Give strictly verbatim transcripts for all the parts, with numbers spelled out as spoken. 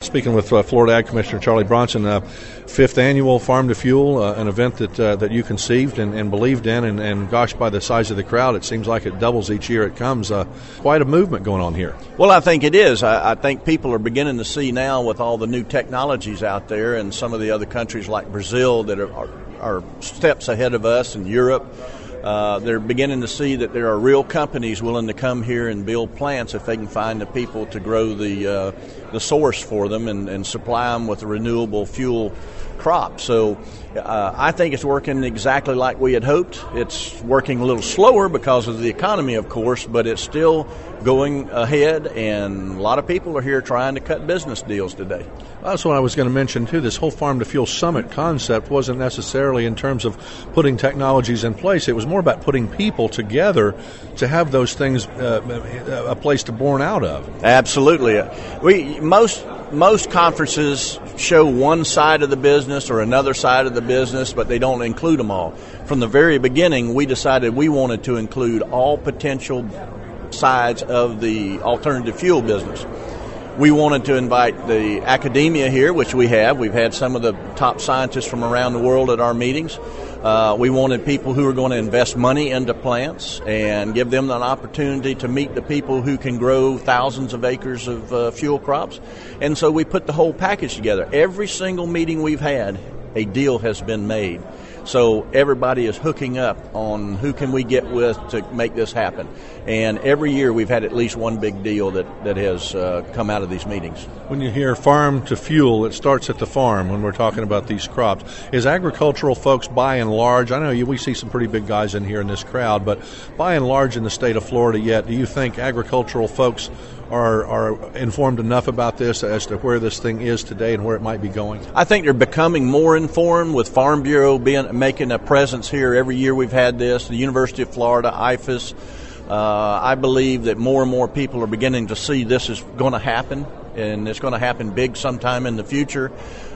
Speaking with uh, Florida Ag Commissioner Charlie Bronson, uh, fifth annual Farm to Fuel, uh, an event that uh, that you conceived and, and believed in, and, and gosh, by the size of the crowd, it seems like it doubles each year it comes. Uh, quite a movement going on here. Well, I think it is. I, I think people are beginning to see now with all the new technologies out there, and some of the other countries like Brazil that are, are, are steps ahead of us, and Europe. Uh, they're beginning to see that there are real companies willing to come here and build plants if they can find the people to grow the uh, the source for them and, and supply them with a renewable fuel crop. So uh, I think it's working exactly like we had hoped. It's working a little slower because of the economy, of course, but it's still going ahead, and a lot of people are here trying to cut business deals today. That's what I was going to mention, too. This whole Farm to Fuel Summit concept wasn't necessarily in terms of putting technologies in place. It was more about putting people together to have those things uh, a place to born out of. Absolutely. We most most conferences show one side of the business or another side of the business, but they don't include them all. From the very beginning, we decided we wanted to include all potential sides of the alternative fuel business. We wanted to invite the academia here, which we have. We've had some of the top scientists from around the world at our meetings. Uh, we wanted people who are going to invest money into plants and give them an opportunity to meet the people who can grow thousands of acres of uh, fuel crops. And so we put the whole package together. Every single meeting we've had, a deal has been made. So everybody is hooking up on who can we get with to make this happen. And every year we've had at least one big deal that, that has uh, come out of these meetings. When you hear farm to fuel, it starts at the farm when we're talking about these crops. Is agricultural folks, by and large, I know you, we see some pretty big guys in here in this crowd, but by and large in the state of Florida yet, do you think agricultural folks are are informed enough about this as to where this thing is today and where it might be going? I think they're becoming more informed with Farm Bureau being making a presence here. Every year we've had this, the University of Florida, I F A S. Uh, I believe that more and more people are beginning to see this is going to happen, and it's going to happen big sometime in the future.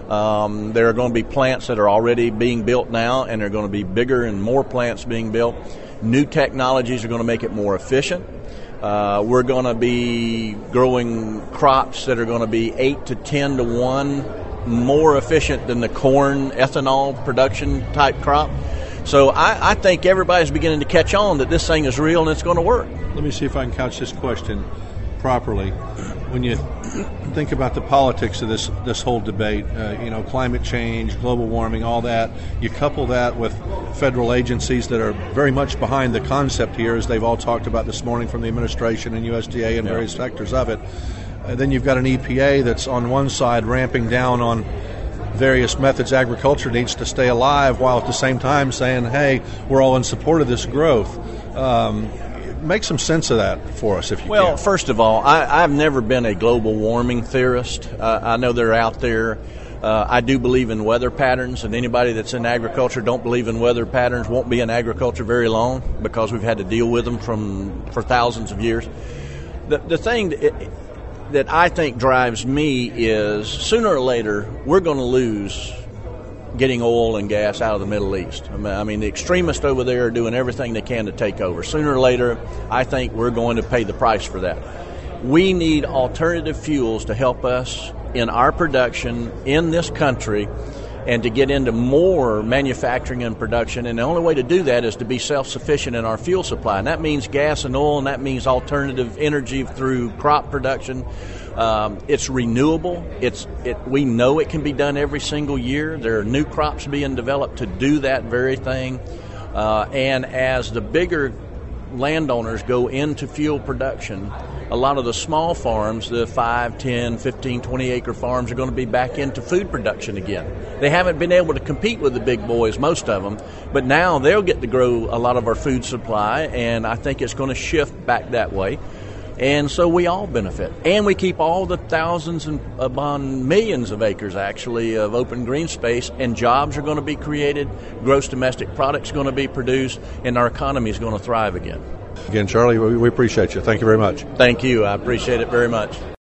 Um, there are going to be plants that are already being built now, and there are going to be bigger and more plants being built. New technologies are going to make it more efficient. Uh, we're going to be growing crops that are going to be eight to ten to one more efficient than the corn ethanol production type crop. So I, I think everybody's beginning to catch on that this thing is real and it's going to work. Let me see if I can couch this question properly. When you think about the politics of this this whole debate, uh, you know, climate change, global warming, all that, you couple that with federal agencies that are very much behind the concept here, as they've all talked about this morning from the administration and U S D A and yeah. various sectors of it. Uh, then you've got an E P A that's on one side ramping down on various methods agriculture needs to stay alive, while at the same time saying, hey, we're all in support of this growth. Um, make some sense of that for us, if you well, can. Well, first of all, I, I've never been a global warming theorist. Uh, I know they're out there. Uh, I do believe in weather patterns, and anybody that's in agriculture don't believe in weather patterns won't be in agriculture very long, because we've had to deal with them from for thousands of years. The, the thing that, that I think drives me is sooner or later we're going to lose getting oil and gas out of the Middle East. I mean, the extremists over there are doing everything they can to take over. Sooner or later, I think we're going to pay the price for that. We need alternative fuels to help us in our production in this country and to get into more manufacturing and production. And the only way to do that is to be self-sufficient in our fuel supply. And that means gas and oil, and that means alternative energy through crop production. Um, it's renewable. It's it. We know it can be done every single year. There are new crops being developed to do that very thing. Uh, and as the bigger landowners go into fuel production, a lot of the small farms, the five, ten, fifteen, twenty acre farms, are going to be back into food production again. They haven't been able to compete with the big boys, most of them, but now they'll get to grow a lot of our food supply, and I think it's going to shift back that way. And so we all benefit. And we keep all the thousands and upon millions of acres, actually, of open green space, and jobs are going to be created, gross domestic products are going to be produced, and our economy is going to thrive again. Again, Charlie, we appreciate you. Thank you very much. Thank you. I appreciate it very much.